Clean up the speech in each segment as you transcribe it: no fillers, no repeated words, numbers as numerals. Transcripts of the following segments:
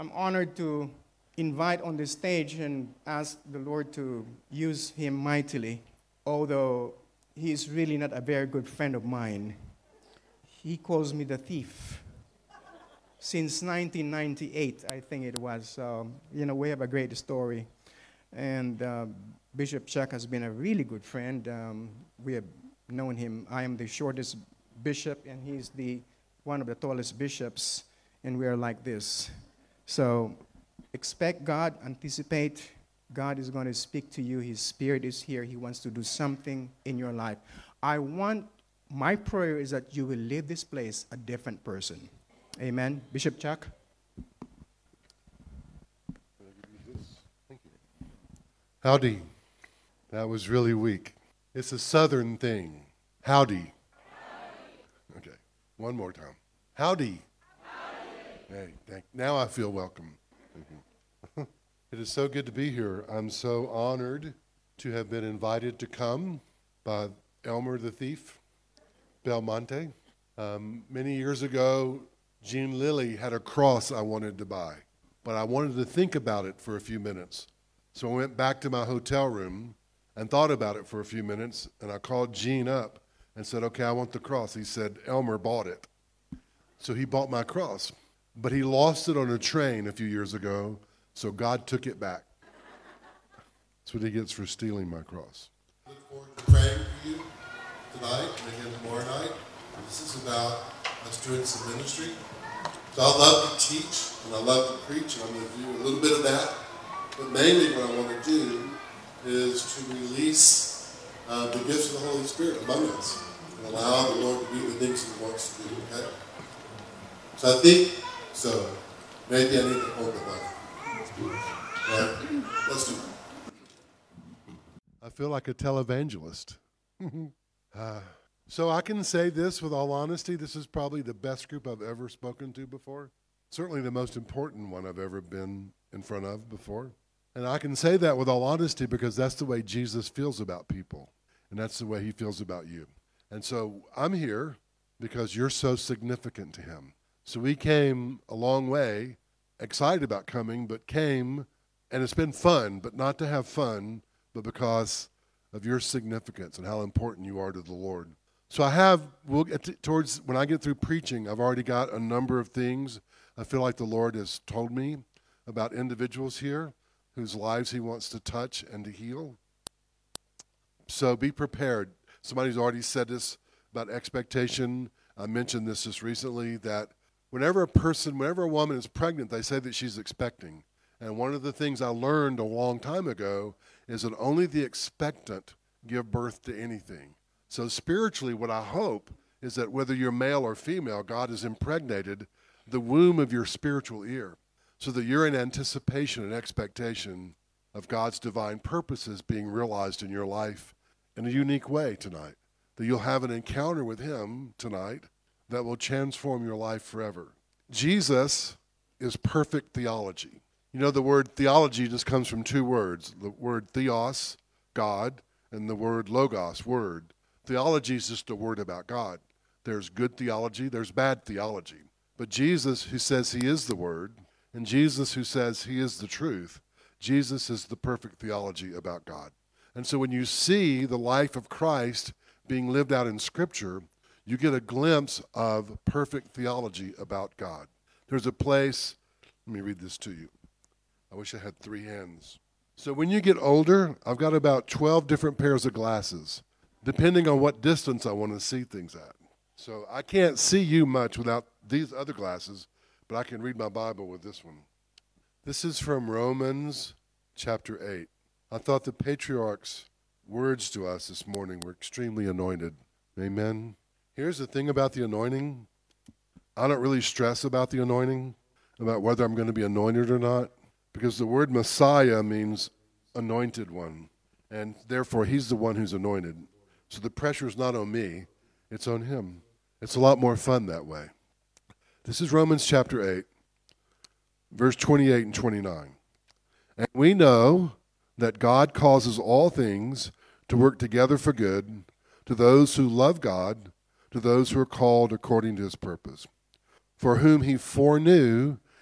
I'm honored to invite on the stage and ask the Lord to use him mightily, although he is really not a very good friend of mine. He calls me the thief. Since 1998, I think it was. We have a great story. And Bishop Chuck has been a really good friend. We have known him. I am the shortest bishop, and he's one of the tallest bishops, and we are like this. So expect God, anticipate. God is going to speak to you. His Spirit is here. He wants to do something in your life. My prayer is that you will leave this place a different person. Amen. Bishop Chuck. Thank you. Howdy. That was really weak. It's a southern thing. Howdy. Okay, one more time. Howdy. Hey, now I feel welcome. It is so good to be here. I'm so honored to have been invited to come by Elmer the Thief Belmonte. Many years ago, Jean Lilly had a cross I wanted to buy, but I wanted to think about it for a few minutes. So I went back to my hotel room and thought about it for a few minutes, and I called Gene up and said, okay, I want the cross. He said, Elmer bought it. So he bought my cross, but he lost it on a train a few years ago, so God took it back. That's what he gets for stealing my cross. I look forward to praying for you tonight and again tomorrow night. This is about us doing some ministry. So I love to teach and I love to preach, and I'm going to do a little bit of that. But mainly what I want to do is to release the gifts of the Holy Spirit among us and allow the Lord to do the things He wants to do, okay? So I think, maybe I need to hold the mic. Right? Let's do it. I feel like a televangelist. So I can say this with all honesty, this is probably the best group I've ever spoken to before. Certainly the most important one I've ever been in front of before. And I can say that with all honesty because that's the way Jesus feels about people. And that's the way he feels about you. And so I'm here because you're so significant to him. So we came a long way, excited about coming, but came, and it's been fun, but not to have fun, but because of your significance and how important you are to the Lord. So we'll get towards, when I get through preaching, I've already got a number of things I feel like the Lord has told me about individuals here whose lives he wants to touch and to heal. So be prepared. Somebody's already said this about expectation. I mentioned this just recently, that whenever a woman is pregnant, they say that she's expecting. And one of the things I learned a long time ago is that only the expectant give birth to anything. So spiritually, what I hope is that whether you're male or female, God has impregnated the womb of your spiritual ear so that you're in anticipation and expectation of God's divine purposes being realized in your life in a unique way tonight. That you'll have an encounter with him tonight that will transform your life forever. Jesus is perfect theology. You know, the word theology just comes from two words. The word theos, God, and the word logos, word. Theology is just a word about God. There's good theology, there's bad theology. But Jesus, who says he is the word, and Jesus, who says he is the truth, Jesus is the perfect theology about God. And so when you see the life of Christ being lived out in Scripture, you get a glimpse of perfect theology about God. There's a place, let me read this to you. I wish I had 3 hands. So when you get older, I've got about 12 different pairs of glasses, depending on what distance I want to see things at. So I can't see you much without these other glasses, but I can read my Bible with this one. This is from Romans chapter 8. I thought the patriarch's words to us this morning were extremely anointed. Amen. Here's the thing about the anointing. I don't really stress about the anointing, about whether I'm going to be anointed or not, because the word Messiah means anointed one, and therefore he's the one who's anointed. So the pressure is not on me, it's on him. It's a lot more fun that way. This is Romans chapter 8, verse 28 and 29. And we know that God causes all things to work together for good to those who love God, to those who are called according to his purpose. For whom he foreknew,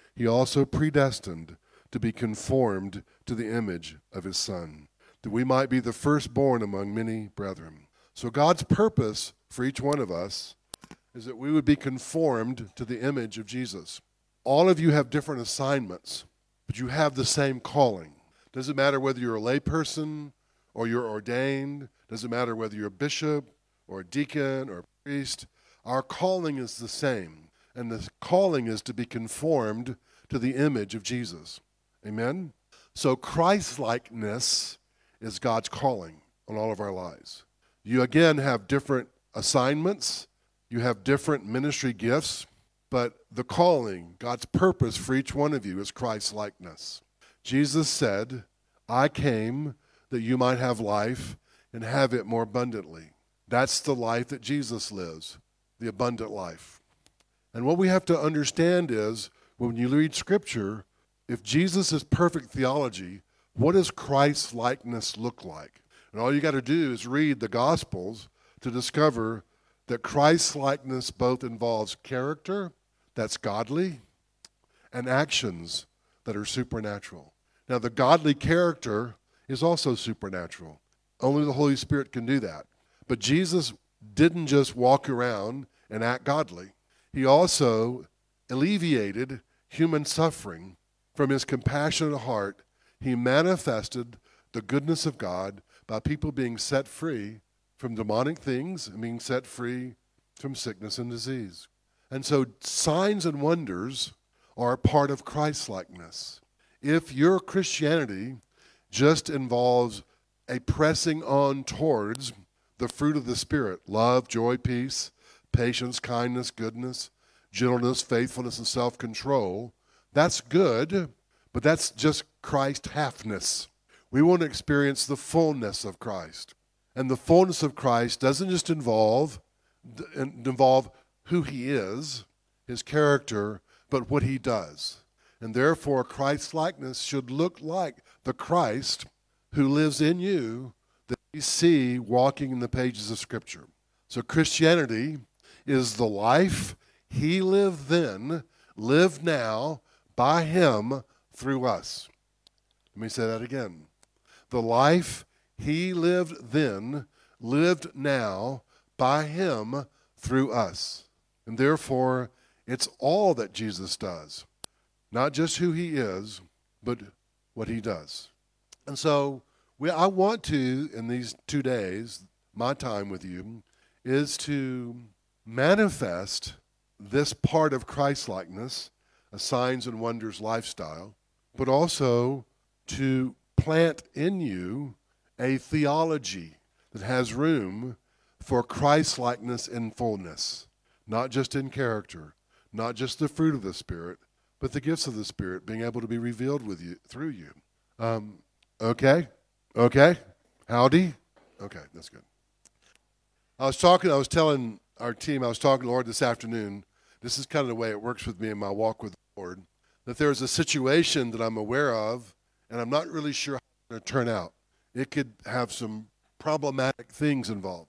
he also predestined to be conformed to the image of his Son, that we might be the firstborn among many brethren. So God's purpose for each one of us is that we would be conformed to the image of Jesus. All of you have different assignments, but you have the same calling. Doesn't matter whether you're a layperson or you're ordained. Doesn't matter whether you're a bishop or a deacon or a priest. Our calling is the same, and the calling is to be conformed to the image of Jesus. Amen? So Christ-likeness is God's calling on all of our lives. You again have different assignments. You have different ministry gifts, but the calling, God's purpose for each one of you is Christ-likeness. Jesus said, I came that you might have life and have it more abundantly. That's the life that Jesus lives, the abundant life. And what we have to understand is, when you read Scripture, if Jesus is perfect theology, what does Christ-likeness look like? And all you got to do is read the Gospels to discover that Christ-likeness both involves character, that's godly, and actions that are supernatural. Now, the godly character is also supernatural. Only the Holy Spirit can do that. But Jesus didn't just walk around and act godly. He also alleviated human suffering from his compassionate heart. He manifested the goodness of God by people being set free from demonic things and being set free from sickness and disease. And so signs and wonders are a part of Christ-likeness. If your Christianity just involves a pressing on towards the fruit of the Spirit, love, joy, peace, patience, kindness, goodness, gentleness, faithfulness, and self-control, that's good, but that's just Christ-halfness. We want to experience the fullness of Christ. And the fullness of Christ doesn't just involve who he is, his character, but what he does. And therefore, Christ-likeness should look like the Christ who lives in you that we see walking in the pages of Scripture. So Christianity is the life he lived then, lived now, by him, through us. Let me say that again. The life he lived then, lived now, by him, through us. And therefore, it's all that Jesus does. Not just who he is, but what he does. And so I want to, in these 2 days, my time with you, is to manifest this part of Christ-likeness, a signs and wonders lifestyle, but also to plant in you a theology that has room for Christ-likeness in fullness, not just in character, not just the fruit of the Spirit, but the gifts of the Spirit being able to be revealed with you through you. Okay? Howdy? Okay, that's good. I was telling our team, I was talking to the Lord this afternoon. This is kind of the way it works with me in my walk with the Lord, that there's a situation that I'm aware of, and I'm not really sure how it's going to turn out. It could have some problematic things involved.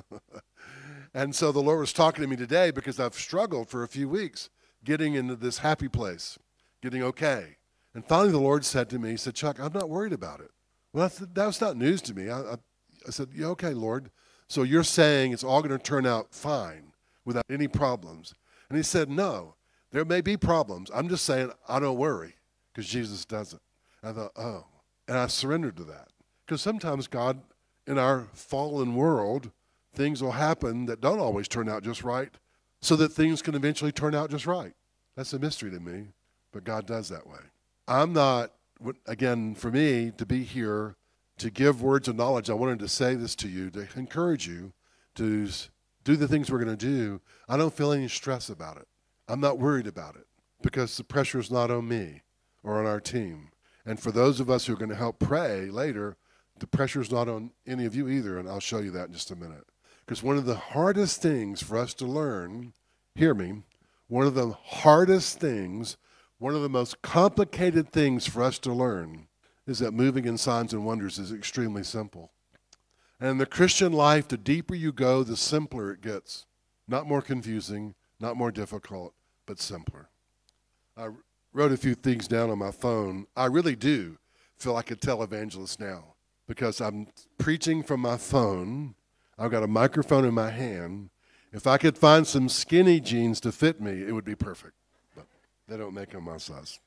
And so the Lord was talking to me today because I've struggled for a few weeks getting into this happy place, getting okay. And finally the Lord said to me, he said, Chuck, I'm not worried about it. Well, that was not news to me. I said, yeah, okay, Lord. So you're saying it's all going to turn out fine without any problems. And he said, no, there may be problems. I'm just saying I don't worry because Jesus doesn't. I thought, oh. And I surrendered to that. Because sometimes God, in our fallen world, things will happen that don't always turn out just right so that things can eventually turn out just right. That's a mystery to me, but God does that way. I'm not, again, for me to be here to give words of knowledge, I wanted to say this to you, to encourage you to do the things we're going to do. I don't feel any stress about it. I'm not worried about it because the pressure is not on me or on our team. And for those of us who are going to help pray later, the pressure is not on any of you either, and I'll show you that in just a minute. Because one of the hardest things for us to learn, hear me, one of the hardest things, one of the most complicated things for us to learn is that moving in signs and wonders is extremely simple. And in the Christian life, the deeper you go, the simpler it gets. Not more confusing, not more difficult, but simpler. wrote a few things down on my phone. I really do feel like a televangelist now because I'm preaching from my phone. I've got a microphone in my hand. If I could find some skinny jeans to fit me, it would be perfect. But they don't make them my size.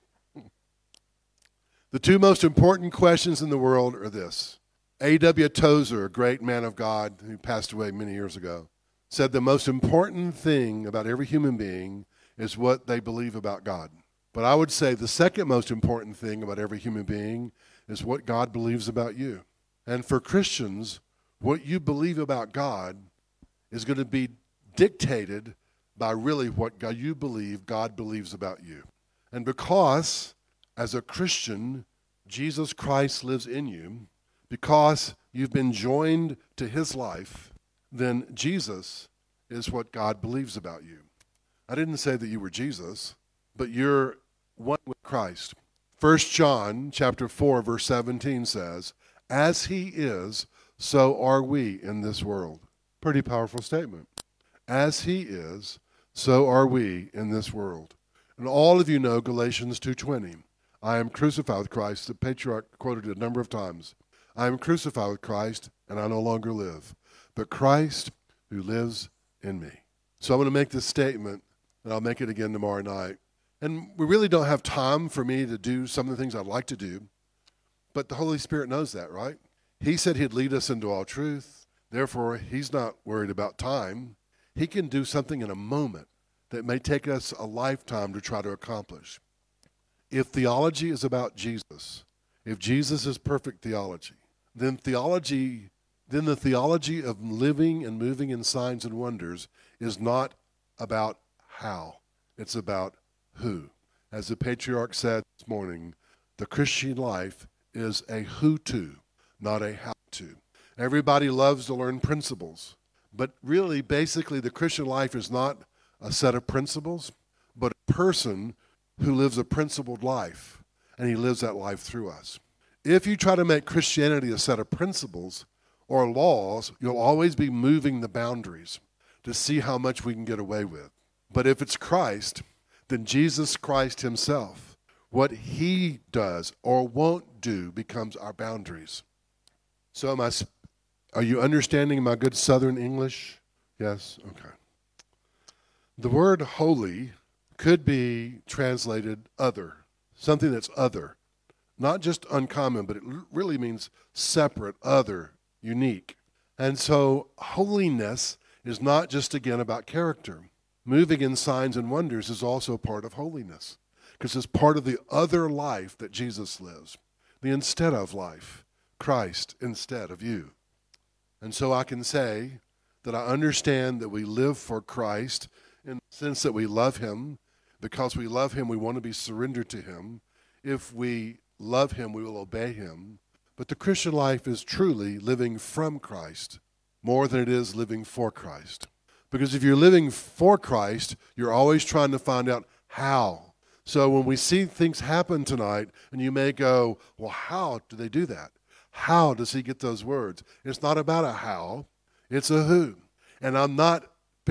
The two most important questions in the world are this. A.W. Tozer, a great man of God who passed away many years ago, said the most important thing about every human being is what they believe about God. But I would say the second most important thing about every human being is what God believes about you. And for Christians, what you believe about God is going to be dictated by really what you believe God believes about you. And because, as a Christian, Jesus Christ lives in you, because you've been joined to his life, then Jesus is what God believes about you. I didn't say that you were Jesus, but you're one with Christ. 1 John chapter 4, verse 17 says, as he is, so are we in this world. Pretty powerful statement. As he is, so are we in this world. And all of you know Galatians 2:20. I am crucified with Christ. The patriarch quoted it a number of times. I am crucified with Christ, and I no longer live, but Christ who lives in me. So I'm going to make this statement, and I'll make it again tomorrow night. And we really don't have time for me to do some of the things I'd like to do, but the Holy Spirit knows that, right? He said he'd lead us into all truth. Therefore, he's not worried about time. He can do something in a moment that may take us a lifetime to try to accomplish. If theology is about Jesus, if Jesus is perfect theology, then the theology of living and moving in signs and wonders is not about how. It's about who. As the patriarch said this morning, the Christian life is a who-to, not a how-to. Everybody loves to learn principles, but really, basically, the Christian life is not a set of principles, but a person who lives a principled life, and he lives that life through us. If you try to make Christianity a set of principles or laws, you'll always be moving the boundaries to see how much we can get away with. But if it's Christ, then Jesus Christ himself, what he does or won't do becomes our boundaries. So are you understanding my good Southern English? Yes? Okay. The word holy could be translated other, something that's other. Not just uncommon, but it really means separate, other, unique. And so holiness is not just, again, about character. Moving in signs and wonders is also part of holiness because it's part of the other life that Jesus lives, the instead of life, Christ instead of you. And so I can say that I understand that we live for Christ in the sense that we love him. Because we love him, we want to be surrendered to him. If we love him, we will obey him. But the Christian life is truly living from Christ more than it is living for Christ. Because if you're living for Christ, you're always trying to find out how. So when we see things happen tonight, and you may go, well, how do they do that? How does he get those words? It's not about a how, it's a who. And I'm not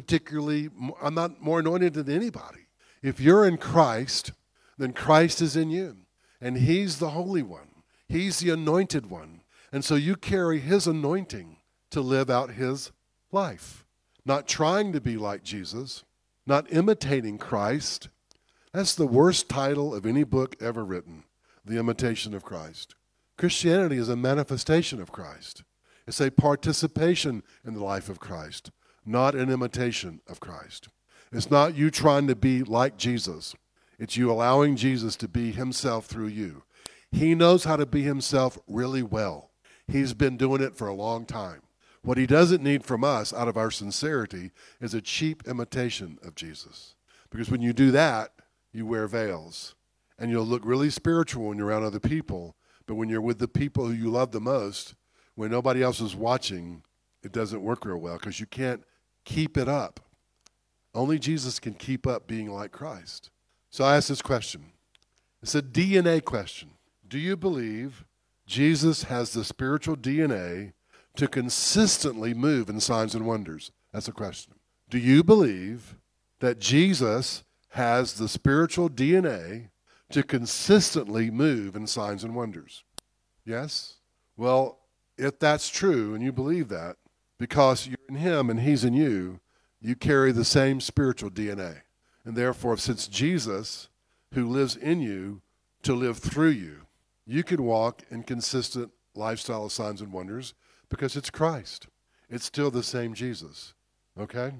more anointed than anybody. If you're in Christ, then Christ is in you. And he's the Holy One. He's the anointed one. And so you carry his anointing to live out his life. Not trying to be like Jesus, not imitating Christ. That's the worst title of any book ever written, The Imitation of Christ. Christianity is a manifestation of Christ. It's a participation in the life of Christ, not an imitation of Christ. It's not you trying to be like Jesus. It's you allowing Jesus to be himself through you. He knows how to be himself really well. He's been doing it for a long time. What he doesn't need from us out of our sincerity is a cheap imitation of Jesus. Because when you do that, you wear veils. And you'll look really spiritual when you're around other people. But when you're with the people who you love the most, when nobody else is watching, it doesn't work real well because you can't keep it up. Only Jesus can keep up being like Christ. So I asked this question. It's a DNA question. Do you believe Jesus has the spiritual DNA to consistently move in signs and wonders? That's a question. Do you believe that Jesus has the spiritual DNA to consistently move in signs and wonders. Yes? Well, if that's true and you believe that, because you're in him and he's in you, you carry the same spiritual DNA. And therefore, since Jesus, who lives in you, to live through you, you can walk in consistent lifestyle of signs and wonders because it's Christ. It's still the same Jesus. Okay?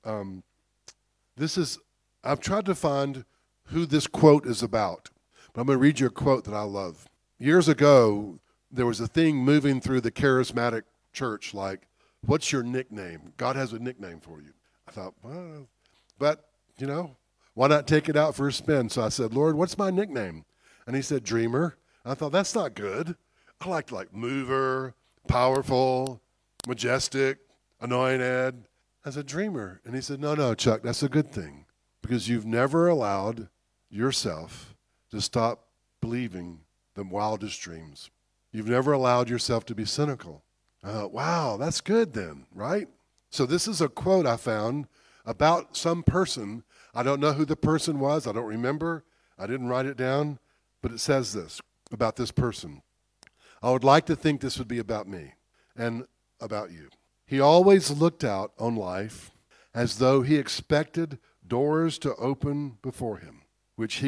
I've tried to find who this quote is about, but I'm going to read you a quote that I love. Years ago, there was a thing moving through the charismatic church like, what's your nickname? God has a nickname for you. I thought, well, but, why not take it out for a spin? So I said, Lord, what's my nickname? And he said, Dreamer. I thought, that's not good. I like mover, powerful, majestic, anointed. I said, Dreamer. And he said, no, Chuck, that's a good thing because you've never allowed yourself to stop believing the wildest dreams. You've never allowed yourself to be cynical. I thought, wow, that's good then, right? So this is a quote I found about some person. I don't know who the person was. I don't remember. I didn't write it down. But it says this about this person. I would like to think this would be about me and about you. He always looked out on life as though he expected doors to open before him, through which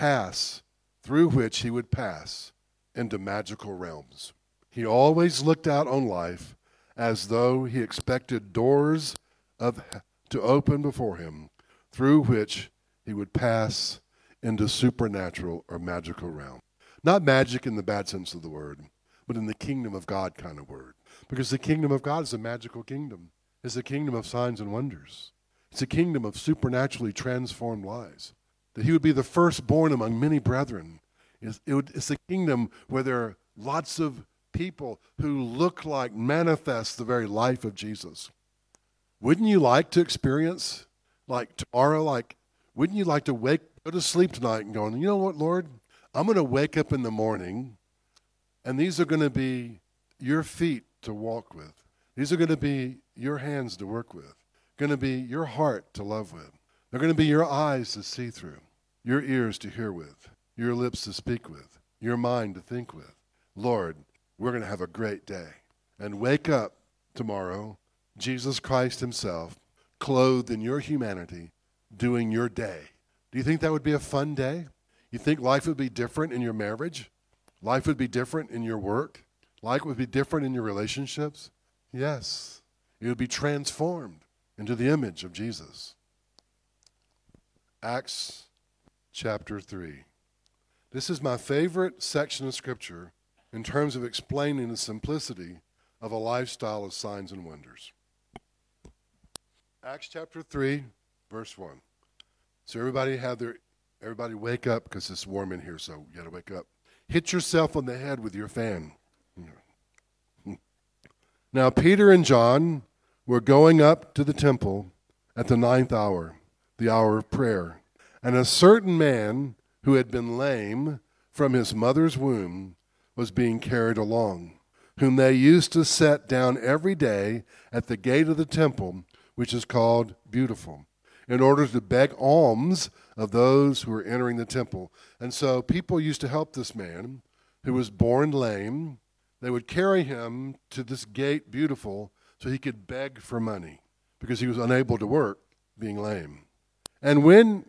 he would pass into magical realms. He always looked out on life as though he expected doors to open before him, through which he would pass into supernatural or magical realm. Not magic in the bad sense of the word, but in the kingdom of God kind of word. Because the kingdom of God is a magical kingdom. It's a kingdom of signs and wonders. It's a kingdom of supernaturally transformed lives. That he would be the firstborn among many brethren. It's a kingdom where there are lots of people who manifest the very life of Jesus. Wouldn't you like to experience, tomorrow, wouldn't you like to go to sleep tonight and go, you know what, Lord? I'm going to wake up in the morning, and these are going to be your feet to walk with. These are going to be your hands to work with. Going to be your heart to love with. They're going to be your eyes to see through, your ears to hear with, your lips to speak with, your mind to think with. Lord, we're going to have a great day. And wake up tomorrow, Jesus Christ himself, clothed in your humanity, doing your day. Do you think that would be a fun day? You think life would be different in your marriage? Life would be different in your work? Life would be different in your relationships? Yes. It would be transformed into the image of Jesus. Acts chapter 3. This is my favorite section of Scripture in terms of explaining the simplicity of a lifestyle of signs and wonders. Acts chapter 3, verse 1. So everybody wake up because it's warm in here, so you got to wake up. Hit yourself on the head with your fan. Now Peter and John were going up to the temple at the 9th hour, the hour of prayer. And a certain man who had been lame from his mother's womb was being carried along, whom they used to set down every day at the gate of the temple, which is called Beautiful, in order to beg alms of those who were entering the temple. And so people used to help this man who was born lame. They would carry him to this gate Beautiful so he could beg for money because he was unable to work being lame. And when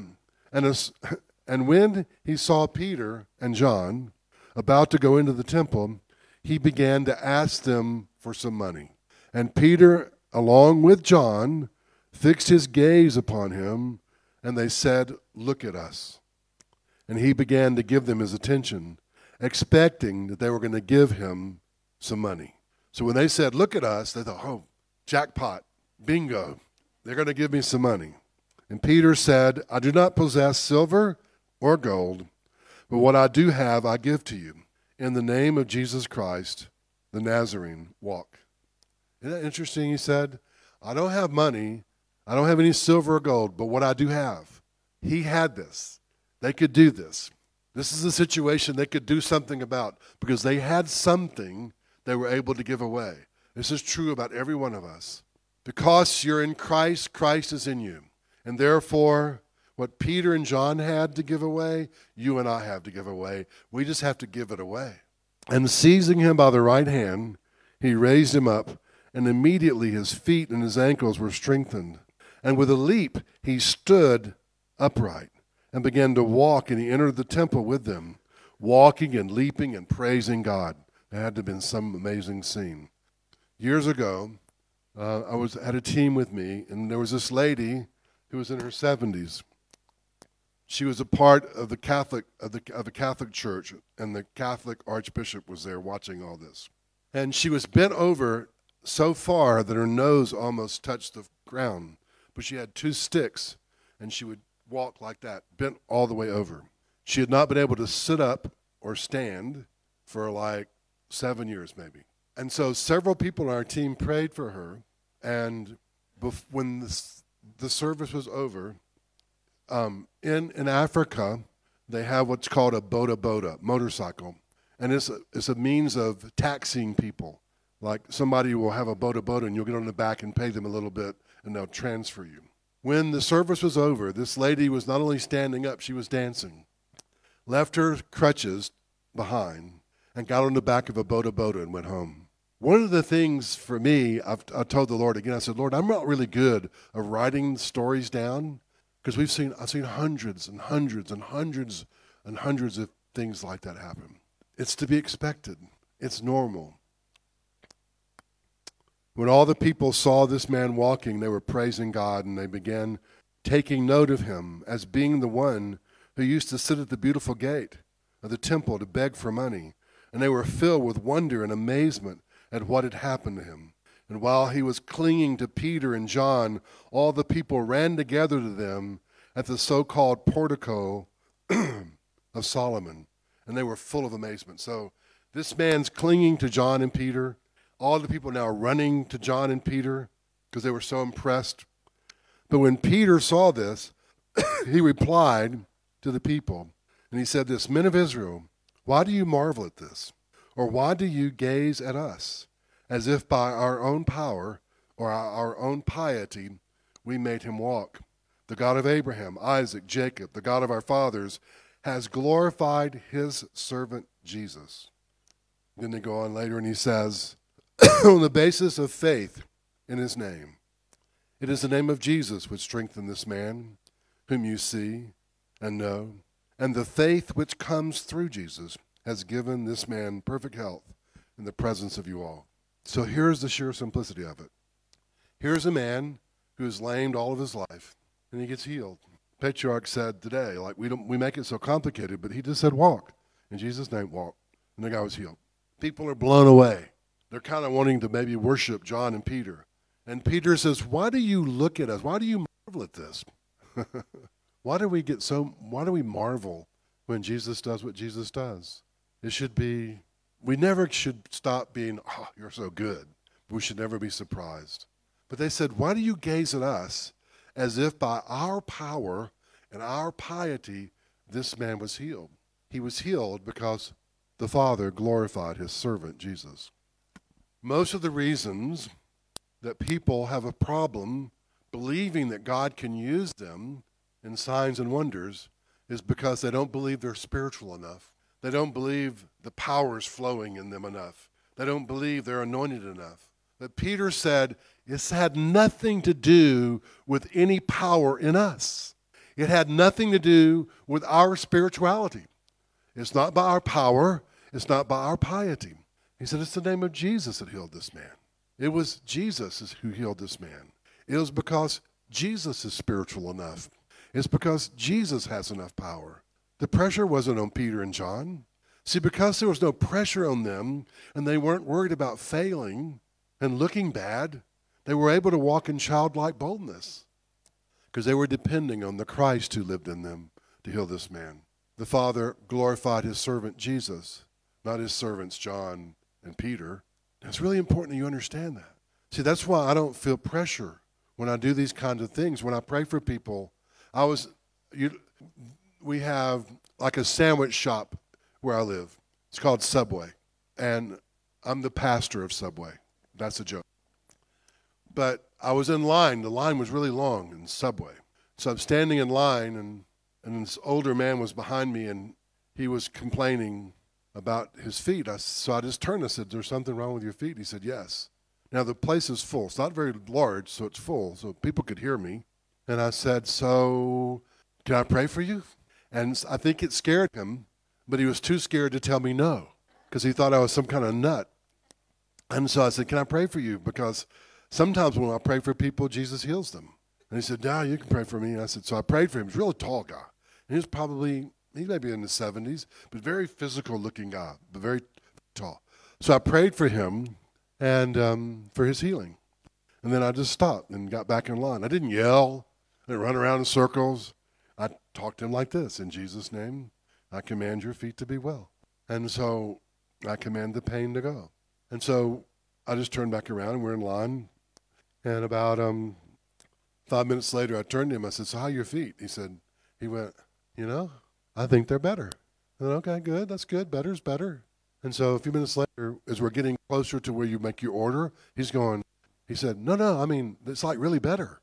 he saw Peter and John about to go into the temple, he began to ask them for some money. And Peter, along with John, fixed his gaze upon him, and they said, "Look at us." And he began to give them his attention, expecting that they were going to give him some money. So when they said, "Look at us," they thought, oh, jackpot, bingo, they're going to give me some money. And Peter said, "I do not possess silver or gold, but what I do have I give to you. In the name of Jesus Christ, the Nazarene, walk." Isn't that interesting? He said, I don't have money, I don't have any silver or gold, but what I do have. He had this. They could do this. This is a situation they could do something about because they had something they were able to give away. This is true about every one of us. Because you're in Christ, Christ is in you. And therefore, What Peter and John had to give away, you and I have to give away. We just have to give it away. And seizing him by the right hand, he raised him up, and immediately his feet and his ankles were strengthened. And with a leap he stood upright and began to walk, and he entered the temple with them, walking and leaping and praising God. It had to have been some amazing scene. Years ago, I had a team with me, and there was this lady who was in her 70s. She was a part of the Catholic Church, and the Catholic Archbishop was there watching all this. And she was bent over so far that her nose almost touched the ground, but she had 2 sticks, and she would walk like that, bent all the way over. She had not been able to sit up or stand for like 7 years maybe. And so several people on our team prayed for her, and when the service was over, in Africa, they have what's called a boda motorcycle, and it's a means of taxiing people. Like somebody will have a boda, and you'll get on the back and pay them a little bit, and they'll transfer you. When the service was over, this lady was not only standing up, she was dancing. Left her crutches behind and got on the back of a boda and went home. One of the things for me, I told the Lord again, I said, Lord, I'm not really good at writing stories down, because I've seen hundreds and hundreds and hundreds and hundreds of things like that happen. It's to be expected. It's normal. When all the people saw this man walking, they were praising God, and they began taking note of him as being the one who used to sit at the beautiful gate of the temple to beg for money. And they were filled with wonder and amazement at what had happened to him. And while he was clinging to Peter and John, all the people ran together to them at the so-called portico of Solomon. And they were full of amazement. So this man's clinging to John and Peter. All the people now running to John and Peter because they were so impressed. But when Peter saw this, he replied to the people, and he said this, Men of Israel, why do you marvel at this? Or why do you gaze at us, as if by our own power or our own piety we made him walk? The God of Abraham, Isaac, Jacob, the God of our fathers, has glorified his servant Jesus. Then they go on later and he says, on the basis of faith in his name. It is the name of Jesus which strengthened this man, whom you see and know, and the faith which comes through Jesus has given this man perfect health in the presence of you all. So here's the sheer simplicity of it. Here's a man who is lamed all of his life, and he gets healed. Patriarch said today, like we make it so complicated, but he just said walk. In Jesus' name, walk. And the guy was healed. People are blown away. They're kind of wanting to maybe worship John and Peter. And Peter says, why do you look at us? Why do you marvel at this? Why do we marvel when Jesus does what Jesus does? It should be, we never should stop being, oh, you're so good. We should never be surprised. But they said, why do you gaze at us as if by our power and our piety this man was healed? He was healed because the Father glorified his servant Jesus. Most of the reasons that people have a problem believing that God can use them in signs and wonders is because they don't believe they're spiritual enough. They don't believe the power is flowing in them enough. They don't believe they're anointed enough. But Peter said it's had nothing to do with any power in us. It had nothing to do with our spirituality. It's not by our power. It's not by our piety. He said it's the name of Jesus that healed this man. It was Jesus who healed this man. It was because Jesus is spiritual enough. It's because Jesus has enough power. The pressure wasn't on Peter and John. See, because there was no pressure on them and they weren't worried about failing and looking bad, they were able to walk in childlike boldness because they were depending on the Christ who lived in them to heal this man. The Father glorified his servant Jesus, not his servants John and Peter. It's really important that you understand that. See, that's why I don't feel pressure when I do these kinds of things. When I pray for people, we have like a sandwich shop where I live. It's called Subway. And I'm the pastor of Subway. That's a joke. But I was in line. The line was really long in Subway. So I'm standing in line, and this older man was behind me, and he was complaining about his feet. So I just turned and said, "There's something wrong with your feet?" He said, "Yes." Now the place is full. It's not very large, so it's full, so people could hear me. And I said, "So can I pray for you?" And I think it scared him, but he was too scared to tell me no, because he thought I was some kind of nut. And so I said, "Can I pray for you? Because sometimes when I pray for people, Jesus heals them." And he said, "Yeah, you can pray for me." And I said, so I prayed for him. He was a really tall guy. And he may be in the 70s, but very physical-looking guy, but very tall. So I prayed for him and for his healing. And then I just stopped and got back in line. I didn't yell. I didn't run around in circles. I talked to him like this: "In Jesus' name, I command your feet to be well." And so I command the pain to go. And so I just turned back around, and we're in line. And about 5 minutes later, I turned to him. I said, "So how are your feet?" He went, "I think they're better." I said, "Okay, good. That's good. Better's better." And so a few minutes later, as we're getting closer to where you make your order, he said, No, I mean, it's like really better.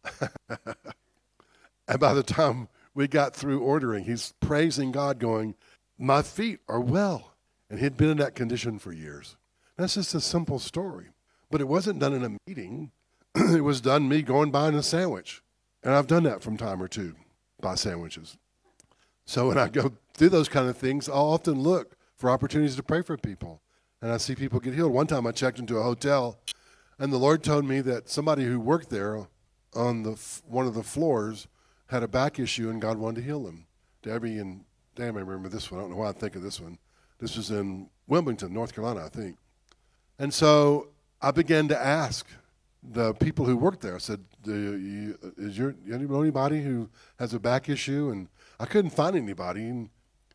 And by the time we got through ordering, he's praising God, going, "My feet are well." And he'd been in that condition for years. That's just a simple story. But it wasn't done in a meeting. It was done me going buying a sandwich. And I've done that from time or two, buy sandwiches. So when I go through those kind of things, I'll often look for opportunities to pray for people. And I see people get healed. One time I checked into a hotel, and the Lord told me that somebody who worked there on one of the floors had a back issue, and God wanted to heal them. Debbie and Dan, I remember this one. I don't know why I think of this one. This was in Wilmington, North Carolina, I think. And so I began to ask the people who worked there. I said, "Do you know anybody who has a back issue?" And I couldn't find anybody.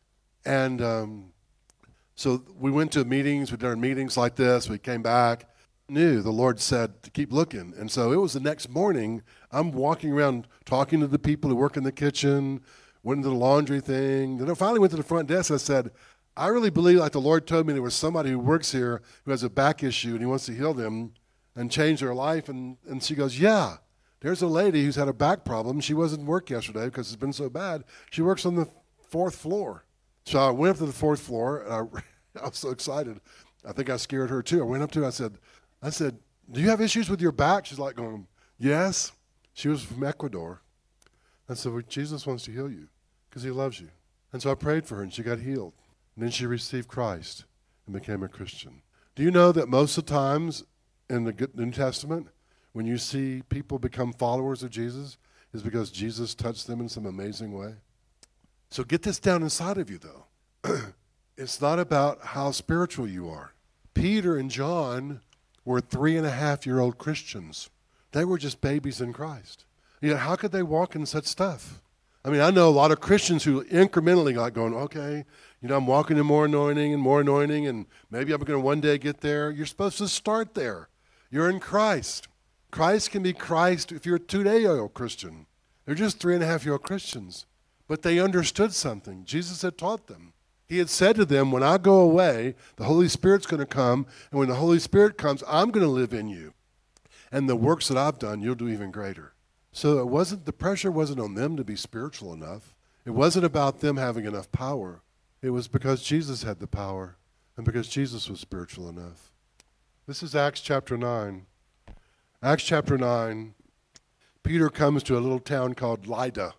And so we went to meetings. We'd done meetings like this. We came back. The Lord said to keep looking. And so it was the next morning. I'm walking around talking to the people who work in the kitchen, went into the laundry thing. Then I finally went to the front desk. I said, "I really believe like the Lord told me there was somebody who works here who has a back issue and he wants to heal them and change their life." And she goes, "Yeah, there's a lady who's had a back problem. She wasn't work yesterday because it's been so bad. She works on the 4th floor." So I went up to the 4th floor, and I was so excited. I think I scared her too. I went up to her. I said, "Do you have issues with your back?" She's like going, "Yes." She was from Ecuador. I said, "Well, Jesus wants to heal you because he loves you." And so I prayed for her, and she got healed. And then she received Christ and became a Christian. Do you know that most of the times in the New Testament, when you see people become followers of Jesus, is because Jesus touched them in some amazing way? So get this down inside of you, though. It's not about how spiritual you are. Peter and John were 3.5-year-old Christians. They were just babies in Christ. How could they walk in such stuff? I mean, I know a lot of Christians who incrementally got going, okay, I'm walking in more anointing, and maybe I'm going to one day get there. You're supposed to start there. You're in Christ. Christ can be Christ if you're a 2-day-old Christian. They're just 3.5-year-old Christians. But they understood something. Jesus had taught them. He had said to them, "When I go away, the Holy Spirit's going to come, and when the Holy Spirit comes, I'm going to live in you. And the works that I've done, you'll do even greater." So the pressure wasn't on them to be spiritual enough. It wasn't about them having enough power. It was because Jesus had the power and because Jesus was spiritual enough. This is Acts chapter 9. Acts chapter 9, Peter comes to a little town called Lydda,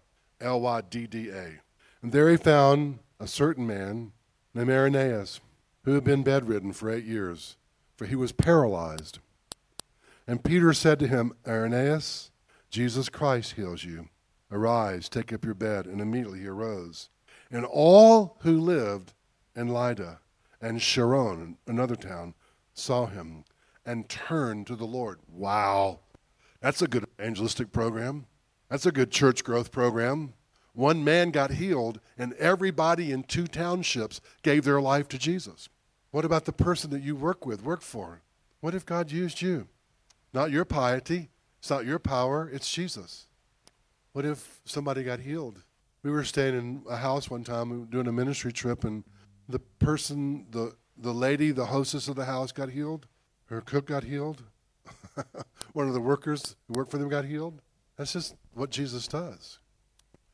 Lydda. And there he found a certain man named Irenaeus, who had been bedridden for 8 years, for he was paralyzed. And Peter said to him, "Irenaeus, Jesus Christ heals you. Arise, take up your bed." And immediately he arose. And all who lived in Lydda and Sharon, another town, saw him and turned to the Lord. Wow. That's a good evangelistic program. That's a good church growth program. One man got healed, and everybody in 2 townships gave their life to Jesus. What about the person that you work for? What if God used you? Not your piety. It's not your power. It's Jesus. What if somebody got healed? We were staying in a house one time. We were doing a ministry trip, and the person, the lady, the hostess of the house got healed. Her cook got healed. One of the workers who worked for them got healed. That's just what Jesus does.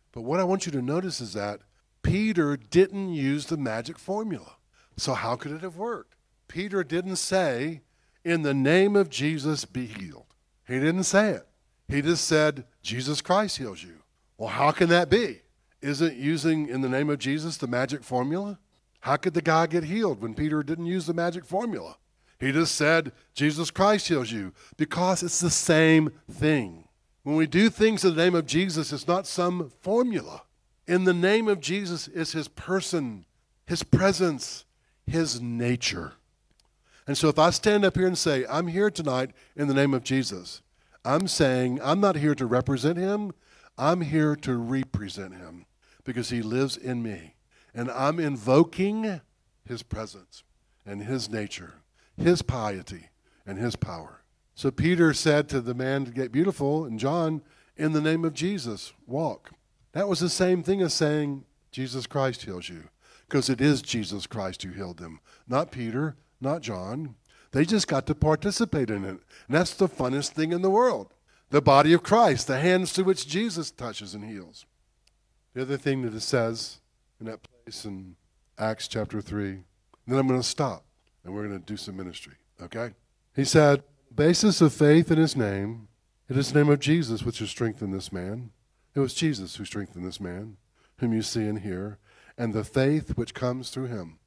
But what I want you to notice is that Peter didn't use the magic formula. So how could it have worked? Peter didn't say, in the name of Jesus, be healed. He didn't say it. He just said, Jesus Christ heals you. Well, how can that be? Isn't using in the name of Jesus the magic formula? How could the guy get healed when Peter didn't use the magic formula? He just said, Jesus Christ heals you, because it's the same thing. When we do things in the name of Jesus, it's not some formula. In the name of Jesus is his person, his presence, his nature. And so if I stand up here and say, I'm here tonight in the name of Jesus, I'm saying I'm not here to represent him. I'm here to represent him because he lives in me. And I'm invoking his presence and his nature, his piety and his power. So Peter said to the man to get beautiful, and John, in the name of Jesus, walk. That was the same thing as saying, Jesus Christ heals you, because it is Jesus Christ who healed them, not Peter, not John. They just got to participate in it. And that's the funnest thing in the world. The body of Christ, the hands to which Jesus touches and heals. The other thing that it says in that place in Acts chapter 3, and then I'm going to stop, and we're going to do some ministry, okay? He said, basis of faith in his name, it is the name of Jesus which has strengthened this man. It was Jesus who strengthened this man, whom you see and hear, and the faith which comes through him.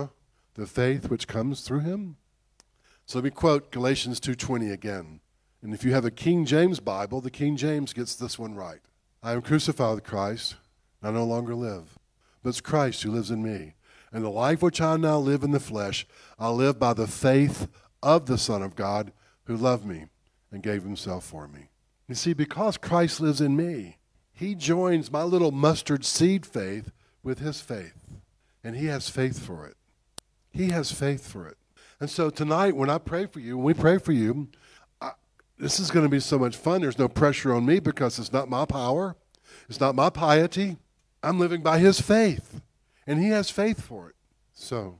The faith which comes through him? So let me quote Galatians 2:20 again. And if you have a King James Bible, the King James gets this one right. I am crucified with Christ, and I no longer live, but it's Christ who lives in me. And the life which I now live in the flesh, I live by the faith of the Son of God who loved me and gave himself for me. You see, because Christ lives in me, he joins my little mustard seed faith with his faith. And he has faith for it. He has faith for it. And so tonight, when I pray for you, when we pray for you, this is going to be so much fun. There's no pressure on me because it's not my power. It's not my piety. I'm living by his faith. And he has faith for it. So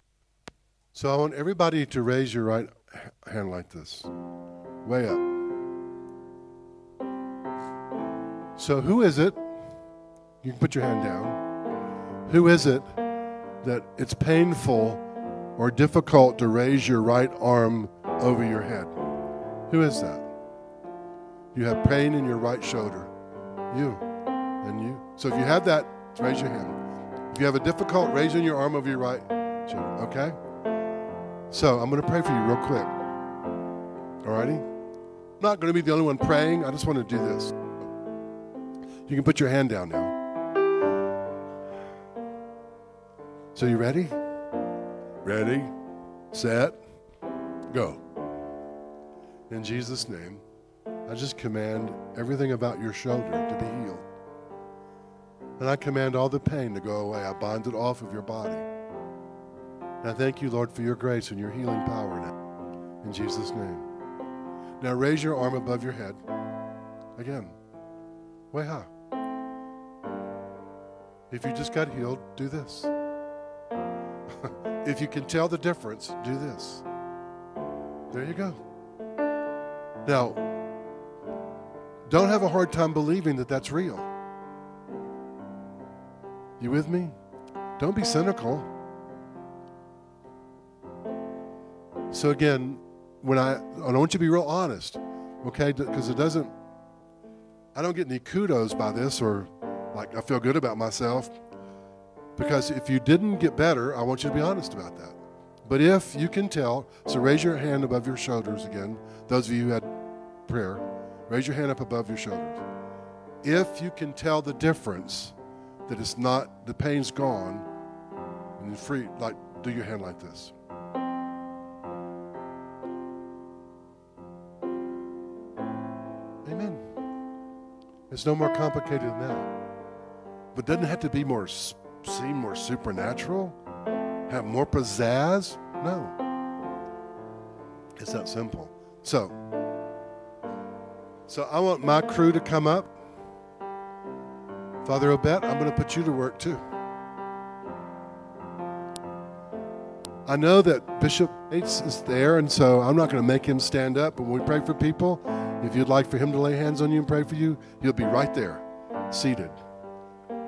I want everybody to raise your right hand like this. Way up. So who is it? You can put your hand down. Who is it that it's painful or difficult to raise your right arm over your head? Who is that? You have pain in your right shoulder. You and you. So if you have that, raise your hand. If you have a difficult raising your arm over your right shoulder, okay? So I'm going to pray for you real quick. Alrighty? I'm not going to be the only one praying. I just want to do this. You can put your hand down now. So you ready? Ready, set, go. In Jesus' name, I just command everything about your shoulder to be healed. And I command all the pain to go away. I bind it off of your body. And I thank you, Lord, for your grace and your healing power now. In Jesus' name. Now raise your arm above your head. Again. Way high. If you just got healed, do this. If you can tell the difference, do this. There you go. Now, don't have a hard time believing that that's real. You with me? Don't be cynical. So again, I want you to be real honest, okay? Because I don't get any kudos by this or like I feel good about myself. Because if you didn't get better, I want you to be honest about that. But if you can tell, so raise your hand above your shoulders again. Those of you who had prayer, raise your hand up above your shoulders. If you can tell the difference, that it's not, the pain's gone, and you're free, like, do your hand like this. Amen. It's no more complicated than that. But doesn't it have to be seem more supernatural? Have more pizzazz? No. It's that simple. So I want my crew to come up. Father Obet, I'm going to put you to work too. I know that Bishop Bates is there, and so I'm not going to make him stand up, but when we pray for people, if you'd like for him to lay hands on you and pray for you, he'll be right there, seated.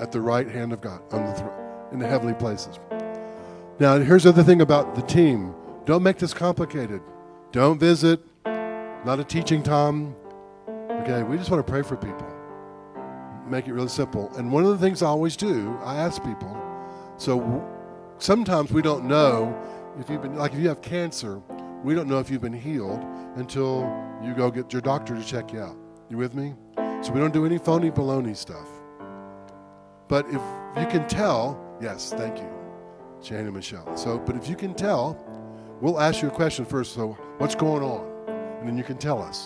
at the right hand of God on the in the heavenly places. Now, here's the other thing about the team. Don't make this complicated. Don't visit. Not a teaching time. Okay, we just want to pray for people. Make it really simple. And one of the things I always do, I ask people, so sometimes we don't know if you've been, like if you have cancer, we don't know if you've been healed until you go get your doctor to check you out. You with me? So we don't do any phony baloney stuff. But if you can tell, yes, thank you, Shane and Michelle. So, but if you can tell, we'll ask you a question first. So what's going on? And then you can tell us.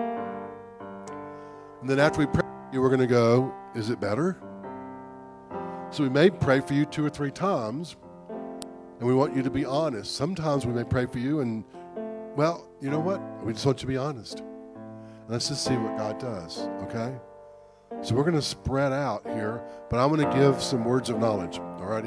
And then after we pray, we're going to go, is it better? So we may pray for you 2 or 3 times, and we want you to be honest. Sometimes we may pray for you, and, well, you know what? We just want you to be honest. And let's just see what God does, okay? So we're going to spread out here, but I'm going to give some words of knowledge, all righty?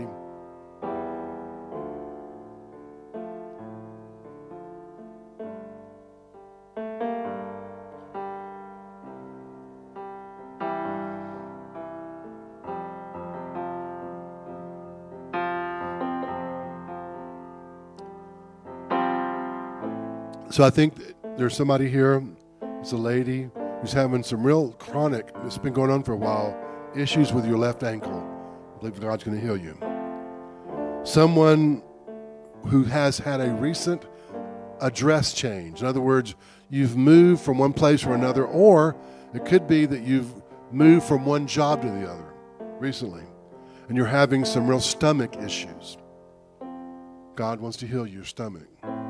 So I think there's somebody here, it's a lady who's having some real chronic, it's been going on for a while, issues with your left ankle. I believe God's going to heal you. Someone who has had a recent address change. In other words, you've moved from one place or another, or it could be that you've moved from one job to the other recently, and you're having some real stomach issues. God wants to heal your stomach.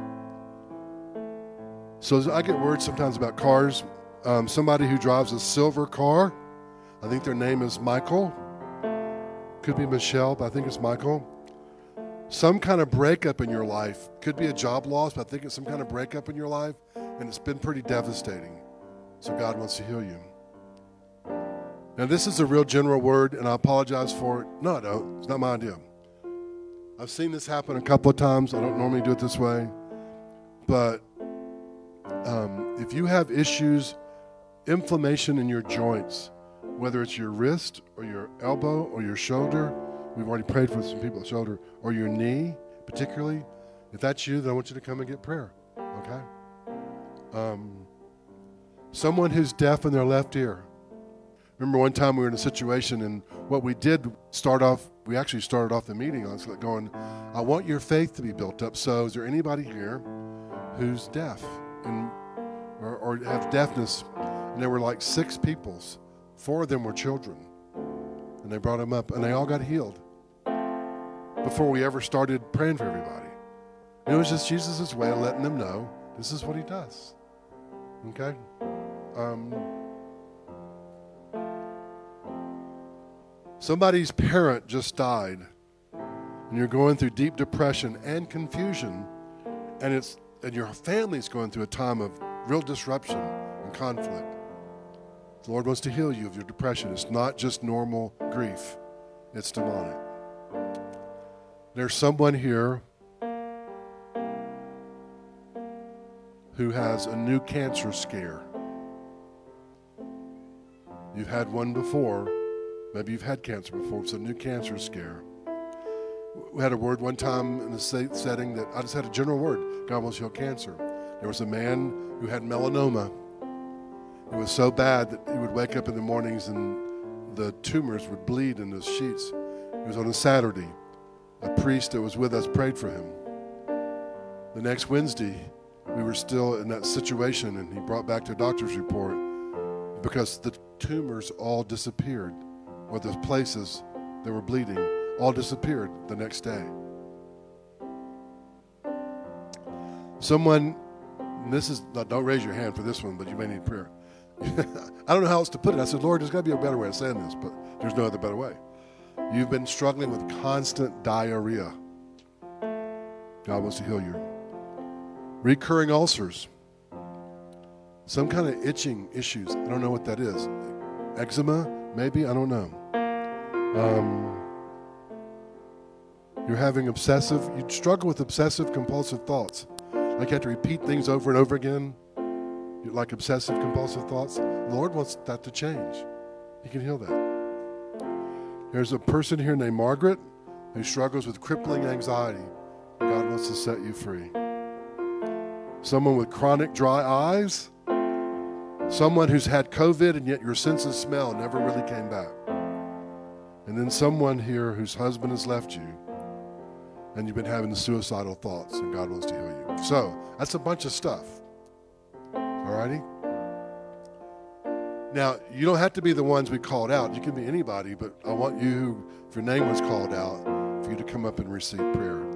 So I get words sometimes about cars. Somebody who drives a silver car, I think their name is Michael. Could be Michelle, but I think it's Michael. Some kind of breakup in your life. Could be a job loss, but I think it's some kind of breakup in your life, and it's been pretty devastating. So God wants to heal you. Now this is a real general word, and I apologize for it. No, I don't. It's not my idea. I've seen this happen a couple of times. I don't normally do it this way. But if you have issues, inflammation in your joints, whether it's your wrist or your elbow or your shoulder, we've already prayed for some people at shoulder, or your knee particularly, if that's you, then I want you to come and get prayer, okay? Someone who's deaf in their left ear. Remember one time we were in a situation, and what we did we actually started off the meeting on going, I want your faith to be built up. So is there anybody here who's deaf or have deafness? And there were like 6 people. 4 of them were children. And they brought them up, and they all got healed before we ever started praying for everybody. And it was just Jesus' way of letting them know this is what he does. Okay? Somebody's parent just died, and you're going through deep depression and confusion, and your family's going through a time of real disruption and conflict. The Lord wants to heal you of your depression. It's not just normal grief. It's demonic. There's someone here who has a new cancer scare. You've had one before. Maybe you've had cancer before. It's a new cancer scare. We had a word one time in a setting that I just had a general word. God wants to heal cancer. There was a man who had melanoma. It was so bad that he would wake up in the mornings and the tumors would bleed in his sheets. It was on a Saturday. A priest that was with us prayed for him. The next Wednesday, we were still in that situation, and he brought back the doctor's report because the tumors all disappeared, or the places that were bleeding all disappeared the next day. Someone, and this is, don't raise your hand for this one, but you may need prayer. I don't know how else to put it. I said, Lord, there's got to be a better way of saying this, but there's no other better way. You've been struggling with constant diarrhea. God wants to heal you. Recurring ulcers. Some kind of itching issues. I don't know what that is. Eczema, maybe? I don't know. You're having you struggle with obsessive compulsive thoughts. Like you have to repeat things over and over again. Like obsessive compulsive thoughts. The Lord wants that to change. He can heal that. You're There's a person here named Margaret who struggles with crippling anxiety. God wants to set you free. Someone with chronic dry eyes. Someone who's had COVID and yet your sense of smell never really came back. And then someone here whose husband has left you and you've been having suicidal thoughts and God wants to heal you. So that's a bunch of stuff. All righty? Now, you don't have to be the ones we called out. You can be anybody, but I want you, if your name was called out, for you to come up and receive prayer.